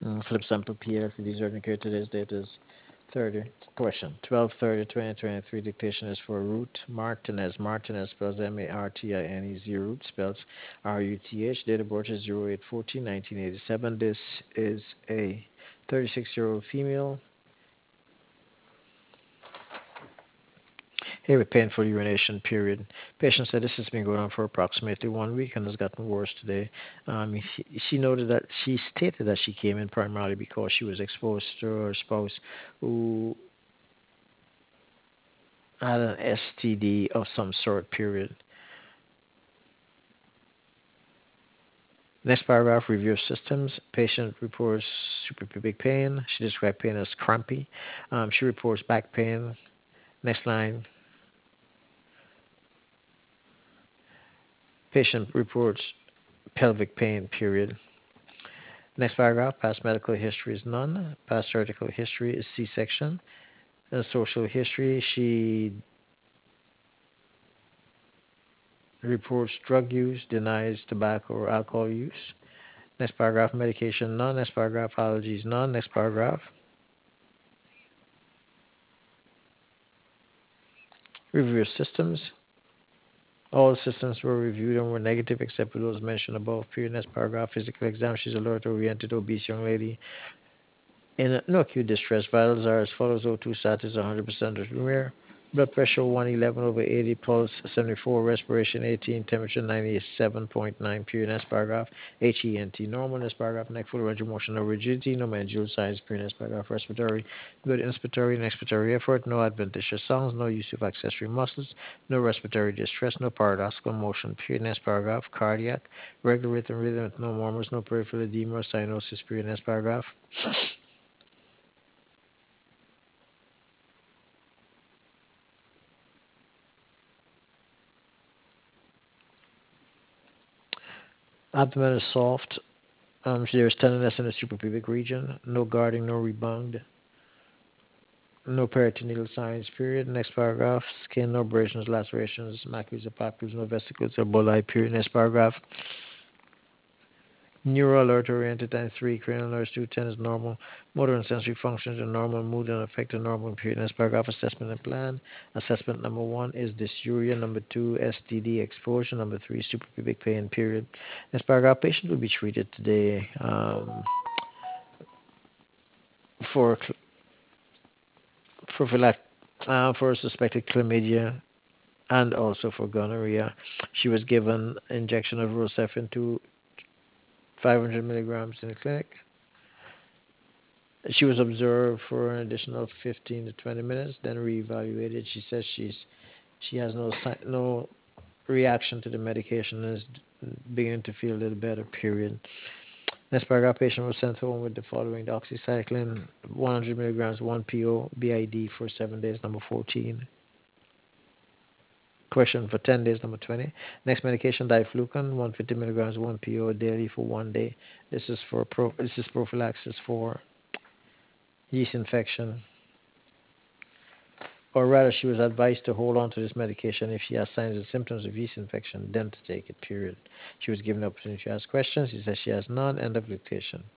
Philip Sample PLC urgent care. Today's date is 30. Question 12/30/2023. Dictation is for Ruth Martinez. Martinez spells Martinez. Ruth spells Ruth. Date of birth is 08/14/1987. This is a 36-year-old female here with painful urination period. Patient said this has been going on for approximately 1 week and has gotten worse today. She noted that she stated that she came in primarily because she was exposed to her spouse who had an STD of some sort, period. Next paragraph, review of systems. Patient reports suprapubic pain. She described pain as crampy. She reports back pain. Next line, patient reports pelvic pain, period. Next paragraph, past medical history is none. Past surgical history is C-section. Social history, she reports drug use, denies tobacco or alcohol use. Next paragraph, medication none. Next paragraph, allergies none. Next paragraph, review of systems. All systems were reviewed and were negative except for those mentioned above. Period. Next paragraph, physical exam. She's alert, oriented, obese young lady. In no acute distress, vitals are as follows: O2 status 100% of rare, blood pressure 111/80, pulse 74, respiration 18, temperature 97.9. Period. Next paragraph, HENT normal. Next paragraph, neck full range of motion, no rigidity, no mandibular signs. Period. Next paragraph, respiratory good, inspiratory and expiratory effort, no adventitious sounds, no use of accessory muscles, no respiratory distress, no paradoxical motion. Period. Next paragraph, cardiac regular rhythm, no murmurs, no peripheral edema or cyanosis. Period. Next paragraph. Abdomen is soft. There is tenderness in the suprapubic region. No guarding, no rebound. No peritoneal signs, period. Next paragraph. Skin, no abrasions, lacerations, macules or papules, no vesicles or bulli, period. Next paragraph. Neural alert oriented times 3, cranial nerves 210 is normal. Motor and sensory functions are normal. Mood and affect are normal, period. Next paragraph. Assessment and plan. Assessment number 1 is dysuria. Number 2, STD exposure. Number 3, suprapubic pain, period. Next paragraph. Patient will be treated today. For prophylact for suspected chlamydia and also for gonorrhea. She was given injection of Rocephin to 500 milligrams in the clinic. She was observed for an additional 15 to 20 minutes, then reevaluated. She says she has no reaction to the medication and is beginning to feel a little better. Period. Next paragraph, patient was sent home with the following: doxycycline, 100 milligrams, 1 PO, BID for 7 days, number 14. Question for 10 days, number 20. Next medication, diflucan, 150 milligrams, 1 PO daily for 1 day. This is prophylaxis for yeast infection. Or rather, she was advised to hold on to this medication if she has signs and symptoms of yeast infection, then to take it, period. She was given the opportunity to ask questions. She says she has none. End of dictation.